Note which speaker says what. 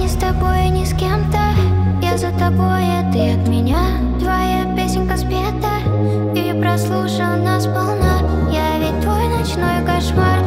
Speaker 1: не с тобой, не с кем-то. Я за тобой, а ты от меня. Твоя песенка спета и прослушана сполна. Я ведь твой ночной кошмар.